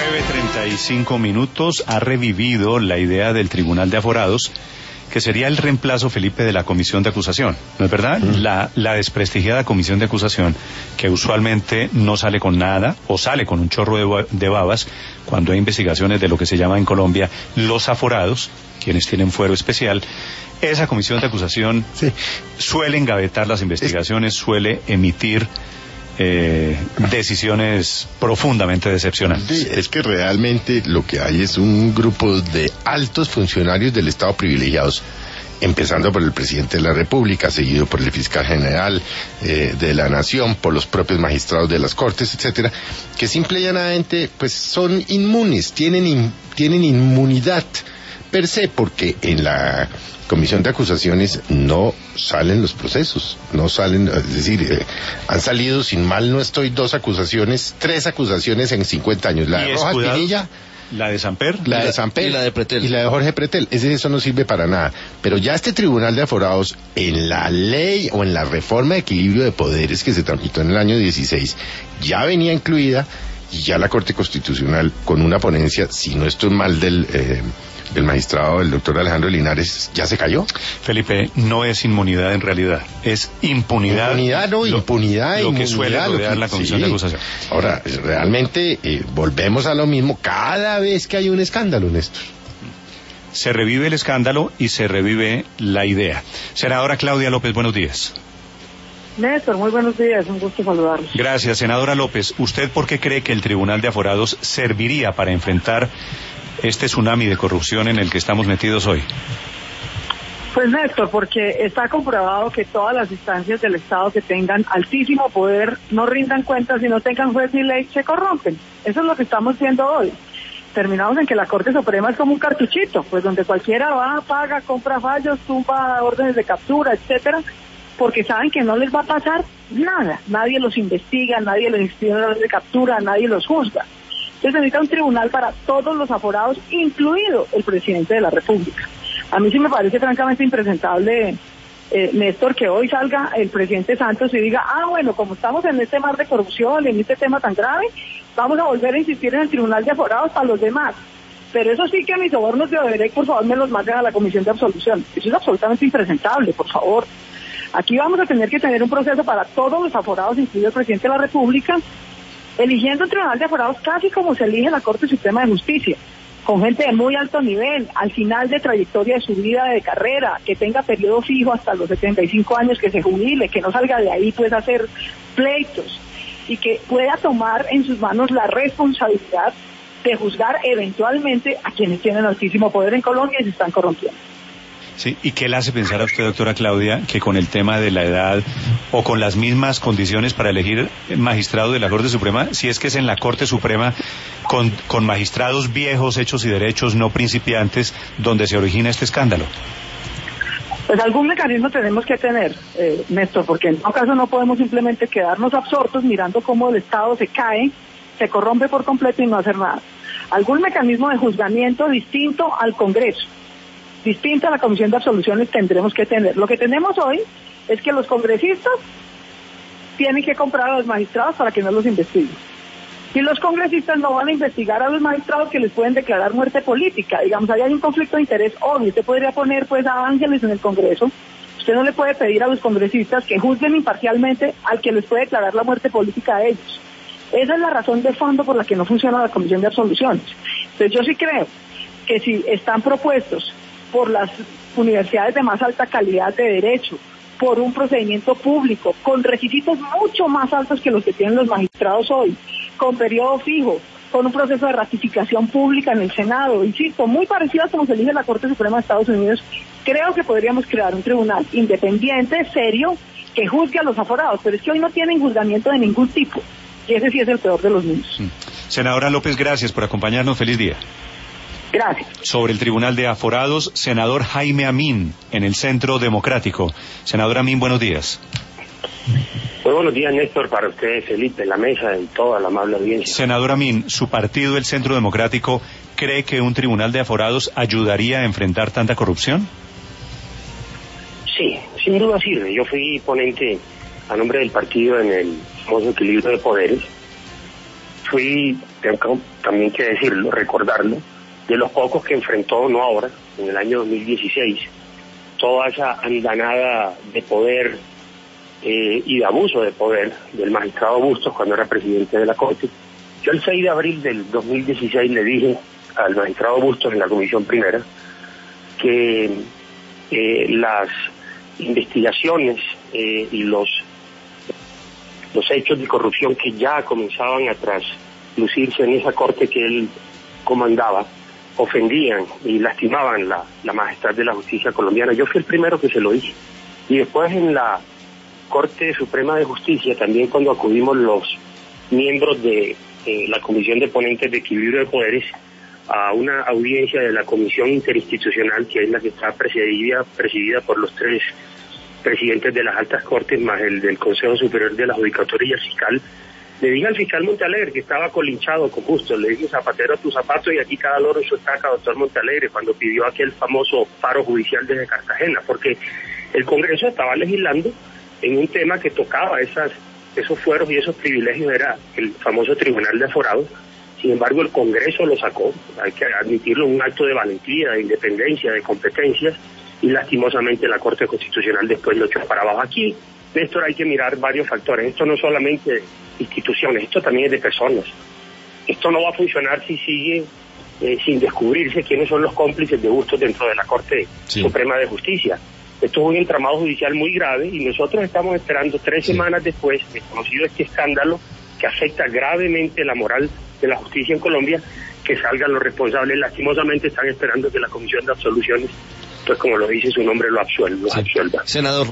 9:35 ha revivido la idea del Tribunal de Aforados, que sería el reemplazo, Felipe, de la comisión de acusación, ¿no es verdad? La desprestigiada comisión de acusación, que usualmente no sale con nada, o sale con un chorro de babas, cuando hay investigaciones de lo que se llama en Colombia los aforados, quienes tienen fuero especial. Esa comisión de acusación suele engavetar las investigaciones, suele emitir decisiones profundamente decepcionantes. Sí, es que realmente lo que hay es un grupo de altos funcionarios del Estado privilegiados, empezando por el presidente de la República, seguido por el fiscal general de la Nación, por los propios magistrados de las Cortes, etcétera, que simple y llanamente pues son inmunes, tienen inmunidad per se, porque en la comisión de acusaciones no salen los procesos, no salen, es decir, han salido, sin mal no estoy, 3 acusaciones en 50 años, la de Rojas Pinilla, la de Samper, y la de Pretel, y la de Jorge Pretel. Eso no sirve para nada, pero ya este Tribunal de Aforados, en la ley o en la reforma de equilibrio de poderes que se tramitó en el año 16, ya venía incluida, y ya la Corte Constitucional, con una ponencia, si no estoy mal, del magistrado, el doctor Alejandro Linares, ya se cayó. Felipe, no es inmunidad en realidad, es impunidad. Impunidad, lo que suele rodear la comisión de acusación. Ahora, realmente volvemos a lo mismo cada vez que hay un escándalo, Néstor. Se revive el escándalo y se revive la idea. Senadora Claudia López, buenos días. Néstor, muy buenos días, un gusto saludarlos. Gracias, senadora López. ¿Usted por qué cree que el Tribunal de Aforados serviría para enfrentar este tsunami de corrupción en el que estamos metidos hoy? Pues Néstor, porque está comprobado que todas las instancias del Estado que tengan altísimo poder no rindan cuentas y no tengan juez ni ley, se corrompen. Eso es lo que estamos viendo hoy. Terminamos en que la Corte Suprema es como un cartuchito, pues donde cualquiera va, paga, compra fallos, tumba órdenes de captura, etcétera, porque saben que no les va a pasar nada. Nadie los investiga, nadie les expide órdenes de captura, nadie los juzga. Entonces necesita un tribunal para todos los aforados, incluido el presidente de la República. A mí sí me parece francamente impresentable, Néstor, que hoy salga el presidente Santos y diga, bueno, como estamos en este mar de corrupción, en este tema tan grave, vamos a volver a insistir en el tribunal de aforados para los demás. Pero eso sí, que mis sobornos de Odebrecht, por favor, me los manden a la comisión de absolución. Eso es absolutamente impresentable, por favor. Aquí vamos a tener que tener un proceso para todos los aforados, incluido el presidente de la República, eligiendo un tribunal de aforados casi como se elige la Corte Suprema de Justicia, con gente de muy alto nivel, al final de trayectoria de su vida de carrera, que tenga periodo fijo hasta los 75 años, que se jubile, que no salga de ahí pues a hacer pleitos, y que pueda tomar en sus manos la responsabilidad de juzgar eventualmente a quienes tienen altísimo poder en Colombia y se están corrompiendo. Sí, ¿y qué le hace pensar a usted, doctora Claudia, que con el tema de la edad o con las mismas condiciones para elegir magistrado de la Corte Suprema, si es que es en la Corte Suprema con magistrados viejos, hechos y derechos, no principiantes, donde se origina este escándalo? Pues algún mecanismo tenemos que tener, Néstor, porque en todo caso no podemos simplemente quedarnos absortos mirando cómo el Estado se cae, se corrompe por completo y no hacer nada. Algún mecanismo de juzgamiento distinto al Congreso, distinta a la Comisión de Absoluciones tendremos que tener. Lo que tenemos hoy es que los congresistas tienen que comprar a los magistrados para que no los investiguen. Y los congresistas no van a investigar a los magistrados que les pueden declarar muerte política. Digamos, ahí hay un conflicto de interés obvio. Usted podría poner pues a ángeles en el Congreso. Usted no le puede pedir a los congresistas que juzguen imparcialmente al que les puede declarar la muerte política a ellos. Esa es la razón de fondo por la que no funciona la Comisión de Absoluciones. Entonces yo sí creo que si están propuestos por las universidades de más alta calidad de derecho, por un procedimiento público, con requisitos mucho más altos que los que tienen los magistrados hoy, con periodo fijo, con un proceso de ratificación pública en el Senado, insisto, muy parecido a como se elige la Corte Suprema de Estados Unidos, creo que podríamos crear un tribunal independiente, serio, que juzgue a los aforados, pero es que hoy no tienen juzgamiento de ningún tipo, y ese sí es el peor de los niños. Senadora López, gracias por acompañarnos, feliz día. Gracias. Sobre el Tribunal de Aforados, senador Jaime Amin, en el Centro Democrático. Senador Amin, buenos días. Muy buenos días, Néstor, para usted, Felipe, la mesa y toda la amable audiencia. Senador Amin, ¿su partido, el Centro Democrático, cree que un Tribunal de Aforados ayudaría a enfrentar tanta corrupción? Sí, sin duda sirve. Yo fui ponente a nombre del partido en el famoso equilibrio de poderes. Fui tengo también que decirlo, recordarlo, de los pocos que enfrentó, no ahora, en el año 2016, toda esa andanada de poder y de abuso de poder del magistrado Bustos cuando era presidente de la Corte. Yo el 6 de abril del 2016 le dije al magistrado Bustos en la Comisión Primera que las investigaciones y los hechos de corrupción que ya comenzaban a traslucirse en esa Corte que él comandaba ofendían y lastimaban la majestad de la justicia colombiana. Yo fui el primero que se lo dije. Y después en la Corte Suprema de Justicia, también cuando acudimos los miembros de la Comisión de Ponentes de Equilibrio de Poderes a una audiencia de la Comisión Interinstitucional, que es la que está presidida por los 3 presidentes de las altas cortes, más el del Consejo Superior de la Judicatura y el fiscal, le dije al fiscal Montealegre, que estaba colinchado con Bustos, le dije: zapatero a tu zapato y aquí cada loro en su estaca, doctor Montealegre, cuando pidió aquel famoso paro judicial desde Cartagena, porque el Congreso estaba legislando en un tema que tocaba esos fueros y esos privilegios, era el famoso Tribunal de Aforados. Sin embargo, el Congreso lo sacó, hay que admitirlo, un acto de valentía, de independencia, de competencias, y lastimosamente la Corte Constitucional después lo echó para abajo. Aquí, Néstor, hay que mirar varios factores. Esto no solamente de instituciones, esto también es de personas. Esto no va a funcionar si sigue sin descubrirse quiénes son los cómplices de Bustos dentro de la Corte Suprema de Justicia. Esto es un entramado judicial muy grave y nosotros estamos esperando 3 semanas después de conocido este escándalo que afecta gravemente la moral de la justicia en Colombia, que salgan los responsables. Lastimosamente están esperando que la Comisión de Absoluciones, pues como lo dice su nombre, lo absuelva. Senador,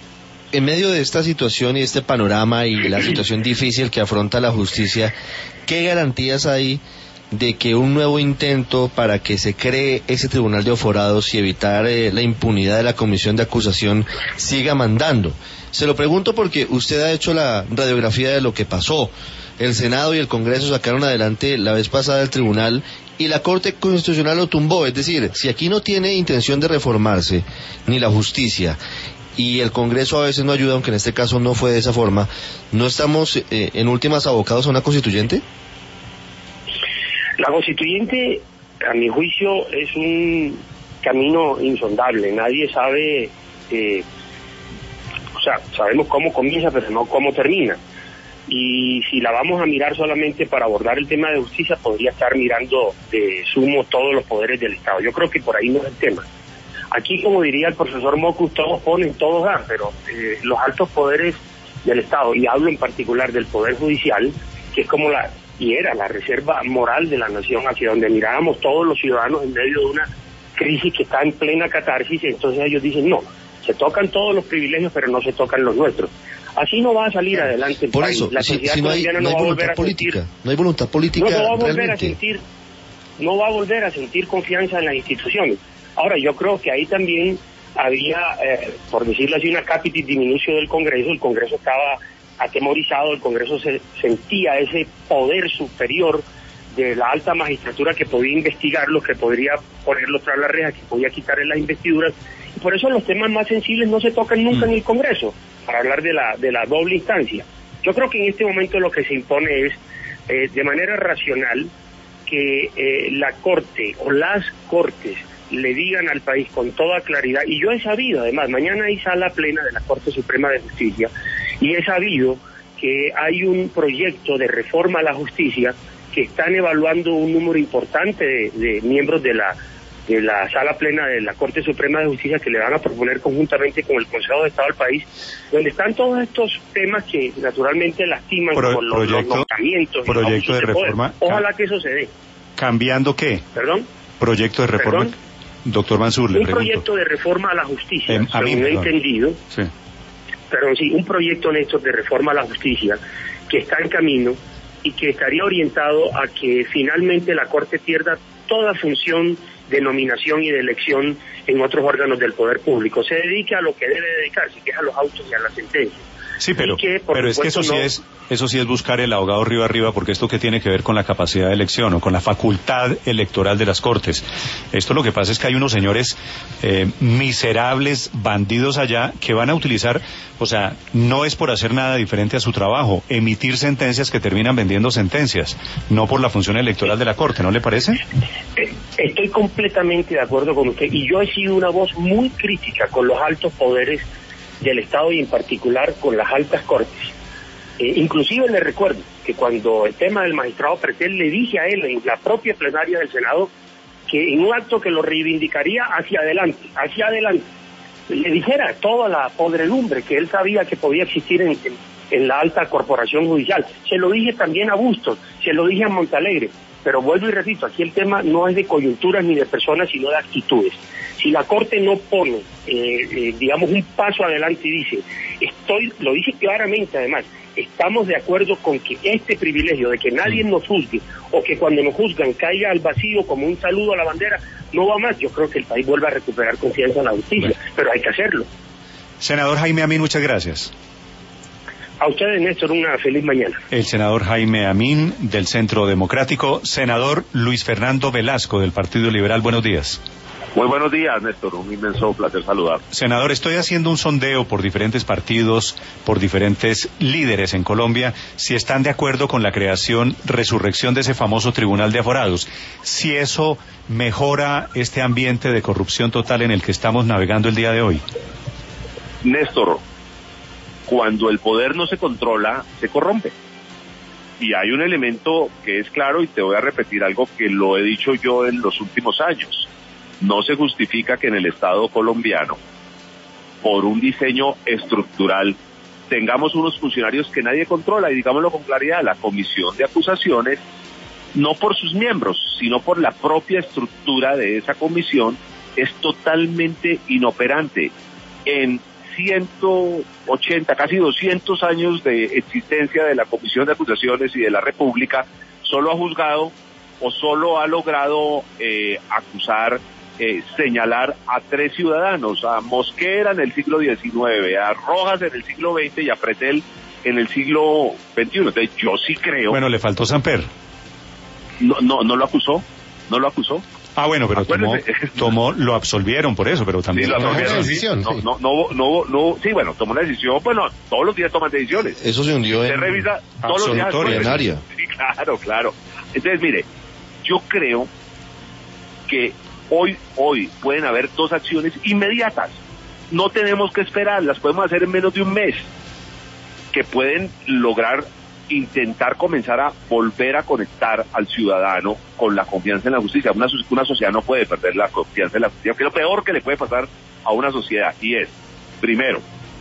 en medio de esta situación y este panorama y la situación difícil que afronta la justicia, ¿qué garantías hay de que un nuevo intento para que se cree ese tribunal de aforados y evitar la impunidad de la comisión de acusación siga mandando? Se lo pregunto porque usted ha hecho la radiografía de lo que pasó. El Senado y el Congreso sacaron adelante la vez pasada el tribunal y la Corte Constitucional lo tumbó. Es decir, si aquí no tiene intención de reformarse ni la justicia y el Congreso a veces no ayuda, aunque en este caso no fue de esa forma, ¿no estamos en últimas abocados a una constituyente? La constituyente, a mi juicio, es un camino insondable. Nadie sabe, sabemos cómo comienza, pero no cómo termina. Y si la vamos a mirar solamente para abordar el tema de justicia, podría estar mirando de sumo todos los poderes del Estado. Yo creo que por ahí no es el tema. Aquí, como diría el profesor Mocus, todos ponen, todos dan, pero los altos poderes del Estado, y hablo en particular del Poder Judicial, que es como era la reserva moral de la nación, hacia donde mirábamos todos los ciudadanos en medio de una crisis que está en plena catarsis. Entonces ellos dicen: no, se tocan todos los privilegios, pero no se tocan los nuestros. Así no va a salir adelante el por país. Eso, la sociedad colombiana no va a volver a sentir, no hay voluntad política, no va a volver realmente. a sentir, no va a volver a sentir confianza en las instituciones. Ahora, yo creo que ahí también había, por decirlo así, una capitis diminutio del Congreso. El Congreso estaba atemorizado, el Congreso sentía ese poder superior de la alta magistratura que podía investigarlos, que podría ponerlos tras la reja, que podía quitarle las investiduras, y por eso los temas más sensibles no se tocan nunca en el Congreso, para hablar de la doble instancia. Yo creo que en este momento lo que se impone es, de manera racional, que la Corte o las Cortes le digan al país con toda claridad, y yo he sabido, además, mañana hay sala plena de la Corte Suprema de Justicia, y he sabido que hay un proyecto de reforma a la justicia que están evaluando un número importante de miembros de la sala plena de la Corte Suprema de Justicia, que le van a proponer conjuntamente con el Consejo de Estado del país, donde están todos estos temas que naturalmente lastiman, como los nombramientos, proyecto de reforma. Ojalá que eso se dé. ¿Cambiando qué? ¿Perdón? Proyecto de reforma. ¿Perdón? Doctor Mansur, le pregunto. Un proyecto de reforma a la justicia, según he entendido. Sí. Perdón, sí, un proyecto, Néstor, de reforma a la justicia que está en camino y que estaría orientado a que finalmente la Corte pierda toda función de nominación y de elección en otros órganos del poder público. Se dedica a lo que debe dedicarse, que es a los autos y a las sentencias. Sí, pero es que eso sí es buscar el ahogado río arriba, porque esto que tiene que ver con la capacidad de elección o con la facultad electoral de las Cortes. Esto lo que pasa es que hay unos señores miserables, bandidos allá, que van a utilizar, o sea, no es por hacer nada diferente a su trabajo, emitir sentencias que terminan vendiendo sentencias, no por la función electoral de la Corte, ¿no le parece? Estoy completamente de acuerdo con usted, y yo he sido una voz muy crítica con los altos poderes del Estado y en particular con las altas cortes. Inclusive le recuerdo que cuando el tema del magistrado Pretel, le dije a él en la propia plenaria del Senado que en un acto que lo reivindicaría hacia adelante, le dijera toda la podredumbre que él sabía que podía existir en la alta corporación judicial. Se lo dije también a Bustos, se lo dije a Montalegre, pero vuelvo y repito, aquí el tema no es de coyunturas ni de personas, sino de actitudes. Si la Corte no pone, digamos, un paso adelante y dice, lo dice claramente además, estamos de acuerdo con que este privilegio de que nadie nos juzgue o que cuando nos juzgan caiga al vacío como un saludo a la bandera, no va más, yo creo que el país vuelve a recuperar confianza en la justicia, pero hay que hacerlo. Senador Jaime Amín, muchas gracias. A ustedes, Néstor, una feliz mañana. El senador Jaime Amín, del Centro Democrático. Senador Luis Fernando Velasco, del Partido Liberal, buenos días. Muy buenos días, Néstor, un inmenso placer saludar. Senador, estoy haciendo un sondeo por diferentes partidos, por diferentes líderes en Colombia, si están de acuerdo con la resurrección de ese famoso Tribunal de Aforados, si eso mejora este ambiente de corrupción total en el que estamos navegando el día de hoy. Néstor, cuando el poder no se controla, se corrompe. Y hay un elemento que es claro, y te voy a repetir algo que lo he dicho yo en los últimos años. No se justifica que en el Estado colombiano, por un diseño estructural, tengamos unos funcionarios que nadie controla, y digámoslo con claridad, la comisión de acusaciones, no por sus miembros, sino por la propia estructura de esa comisión, es totalmente inoperante. En 180, casi 200 años de existencia de la comisión de acusaciones y de la República, solo ha juzgado o solo ha logrado acusar, señalar a 3 ciudadanos, a Mosquera en el siglo XIX, a Rojas en el siglo XX y a Pretel en el siglo XXI. Entonces yo sí creo... Bueno, le faltó Samper. No lo acusó. Ah, bueno, pero lo absolvieron por eso, pero también... Sí, tomó una decisión. Sí, bueno, tomó una decisión, bueno, todos los días toman decisiones. Eso se hundió se revisa todos los días. Plenaria. Sí, claro. Entonces, mire, yo creo que hoy pueden haber 2 acciones inmediatas. No tenemos que esperar, las podemos hacer en menos de un mes, que pueden lograr intentar comenzar a volver a conectar al ciudadano con la confianza en la justicia. Una sociedad no puede perder la confianza en la justicia, que es lo peor que le puede pasar a una sociedad, y es, primero,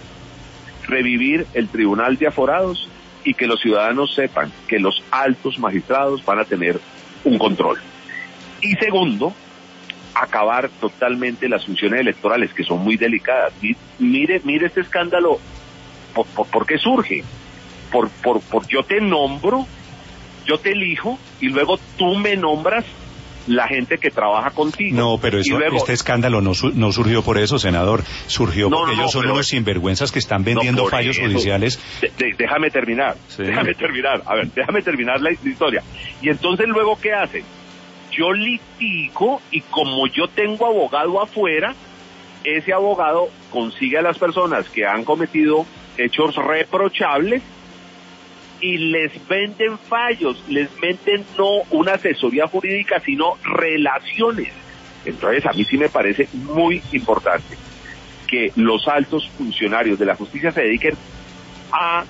revivir el Tribunal de Aforados y que los ciudadanos sepan que los altos magistrados van a tener un control. Y segundo, acabar totalmente las funciones electorales, que son muy delicadas. Mire este escándalo, ¿por qué surge? Por yo te nombro, yo te elijo, y luego tú me nombras la gente que trabaja contigo. No, pero este escándalo no surgió por eso, senador. Surgió porque ellos son unos sinvergüenzas que están vendiendo fallos judiciales. Déjame terminar. A ver, déjame terminar la historia. Y entonces luego, ¿qué hacen? Yo litigo, y como yo tengo abogado afuera, ese abogado consigue a las personas que han cometido hechos reprochables y les venden fallos, les venden no una asesoría jurídica, sino relaciones. Entonces a mí sí me parece muy importante que los altos funcionarios de la justicia se dediquen a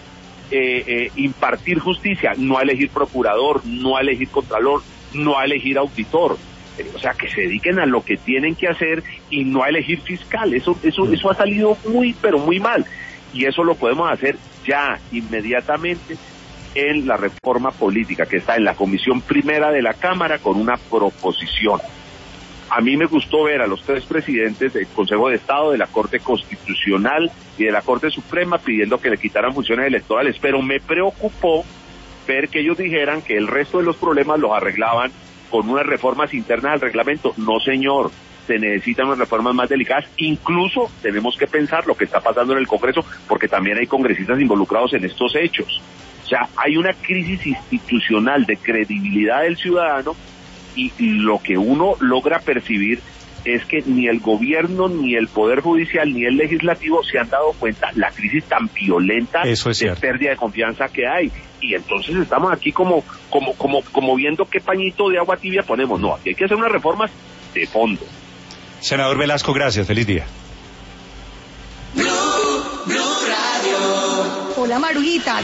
impartir justicia, no a elegir procurador, no a elegir contralor, no a elegir auditor. O sea, que se dediquen a lo que tienen que hacer y no a elegir fiscal. Eso ha salido muy, pero muy mal. Y eso lo podemos hacer ya, inmediatamente, en la reforma política, que está en la Comisión Primera de la Cámara con una proposición. A mí me gustó ver a los 3 presidentes del Consejo de Estado, de la Corte Constitucional y de la Corte Suprema pidiendo que le quitaran funciones electorales, pero me preocupó ver que ellos dijeran que el resto de los problemas los arreglaban con unas reformas internas al reglamento. No, señor, se necesitan unas reformas más delicadas, incluso tenemos que pensar lo que está pasando en el Congreso, porque también hay congresistas involucrados en estos hechos. O sea, hay una crisis institucional de credibilidad del ciudadano, y lo que uno logra percibir es que ni el gobierno, ni el Poder Judicial, ni el Legislativo se han dado cuenta la crisis tan violenta de pérdida de confianza que hay. Y entonces estamos aquí como viendo qué pañito de agua tibia ponemos. No, aquí hay que hacer unas reformas de fondo. Senador Velasco, gracias. Feliz día. Hola, Marujita.